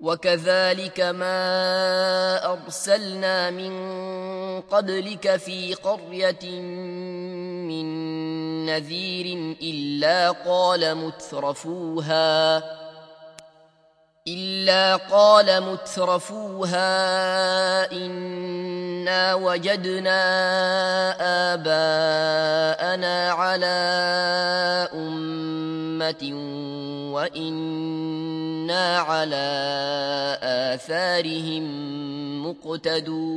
وكذلك ما أرسلنا من قبلك في قرية من نذير إلا قال مترفوها إنا وجدنا آباءنا على أمة وإنا على آثارهم مقتدون.